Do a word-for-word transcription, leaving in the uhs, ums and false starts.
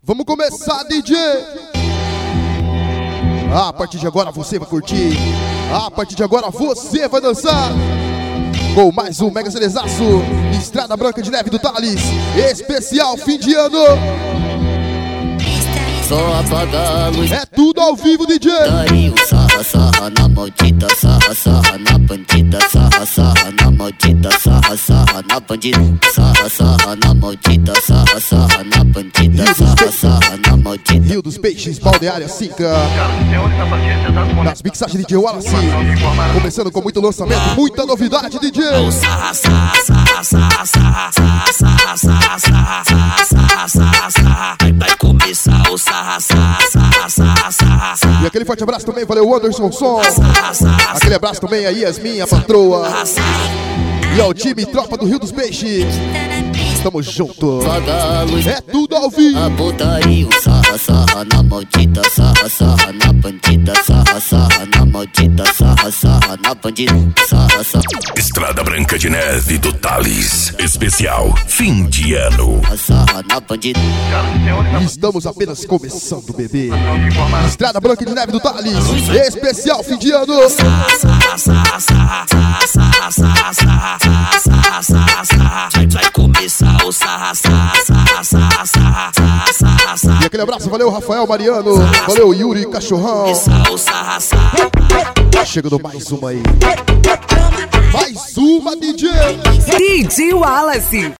Vamos começar, D J. Ah, a partir de agora você vai curtir. Ah, a partir de agora você vai dançar com mais um Mega Cerezaço, Estrada Branca de Neve do Thales, especial fim de ano. Só apagar a luz. É tudo ao vivo, D J. Daria um sarra, sarra na maldita, sarra, sarra na bandida, sarra, sarra na maldita, sarra, sarra na bandida, sarra, sarra na maldita, sarra, sarra na bandida, sarra, sarra na maldita. Rio dos Peixes, Balneária Cinca. Nas mixagens de D J Wallace. Começando com muito lançamento, muita novidade, D J. Sarra, sarra, sarra, sarra, sarra, sarra, sarra, sarra, sarra, sarra, sarra, sarra. Vai começar o sarra. E aquele forte abraço também, valeu Anderson Som. Aquele abraço também a Yasmin, a patroa. E ao time Tropa do Rio dos Peixes. Tamo junto. É tudo ao vivo. A putaria, sarra, sarra na maldita, sarra, sarra na bandida, sarra, sarra na maldita, sarra, sarra na bandida, sarra, sarra. Estrada Branca de Neve do Thales, especial fim de ano. Sarra na bandida. Estamos apenas começando, bebê. Estrada Branca de Neve do Thales, especial fim de ano. Vai começar o sarra, sarra, sarra, sarra, sarra, sarra, sarra. E aquele abraço, valeu Rafael Mariano, valeu Yuri Cachorrão. Chegando mais uma aí. Mais uma, D J. D J Wallace.